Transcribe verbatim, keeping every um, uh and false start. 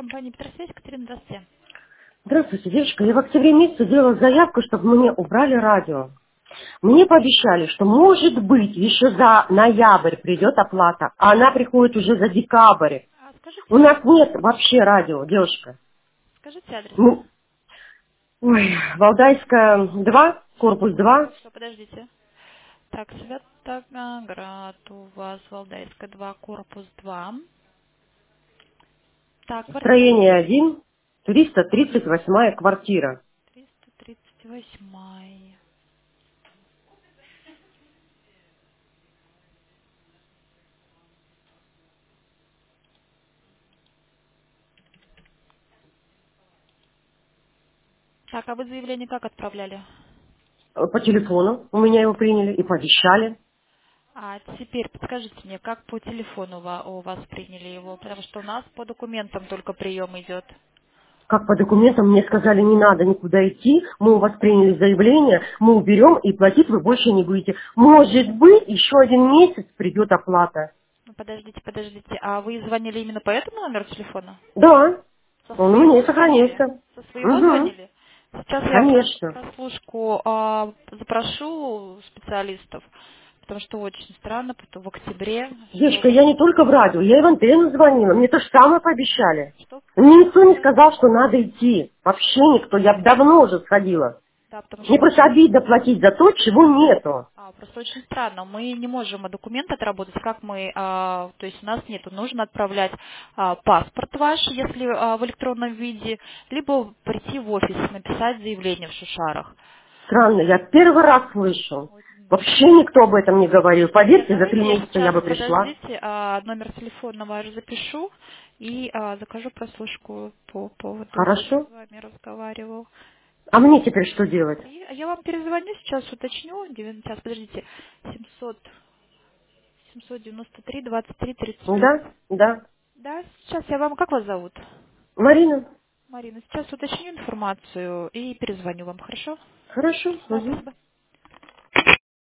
компания Петросвязь, Катерина, здравствуйте. Здравствуйте, девушка. Я в октябре месяце делала заявку, чтобы мне убрали радио. Мне пообещали, что, может быть, еще за ноябрь придет оплата, а она приходит уже за декабрь. А У скажите нас адрес. нет вообще радио, девушка. Скажите адрес. Ну, ой, Валдайская два, корпус два, Что, подождите. Так, Светоград у вас, Валдайская два, корпус два. Так, квартира строение один, триста тридцать восьмая квартира. триста тридцать восемь. Так, а вы заявление как отправляли? Э, По телефону у меня его приняли и пообещали. А теперь подскажите мне, как по телефону ва- у вас приняли его? Потому что у нас по документам только прием идет. Как по документам мне сказали, не надо никуда идти, мы у вас приняли заявление, мы уберем и платить вы больше не будете. Может быть, еще один месяц придет оплата. Ну, подождите, подождите. А вы звонили именно по этому номеру телефона? Да, Со он у меня своего звонили? сохранился. Со своего Угу, звонили? Сейчас я прос- конечно. прослушку а, запрошу специалистов, потому что очень странно, потом в октябре, Девушка, что, я не только в радио, я и в антенну звонила, мне то же самое пообещали. что Мне никто не получается. сказал, что надо идти. Вообще никто, я б давно уже сходила. Да, потому Мне что просто обидно платить за то, чего нету. а, просто очень странно. Мы не можем документ отработать, как мы, а, то есть у нас нету. Нужно отправлять а, паспорт ваш, если а, в электронном виде, либо прийти в офис, написать заявление в Шушарах. Странно, я первый раз слышу. Вот. Вообще никто об этом не говорил. Нет, Поверьте, за три давайте я месяца я сейчас, бы пришла. подождите, а, номер телефона ваш запишу и а, закажу прослушку по поводу, кто Хорошо. с вами разговаривал. А мне теперь что делать? И я вам перезвоню сейчас, уточню. девяносто Сейчас, подождите. семьсот, семьсот девяносто три, двадцать три, тридцать пять. Да, да. Да, сейчас я вам... Как вас зовут? Марина? Марина. Сейчас уточню информацию и перезвоню вам, хорошо? Хорошо. Да, Угу. спасибо.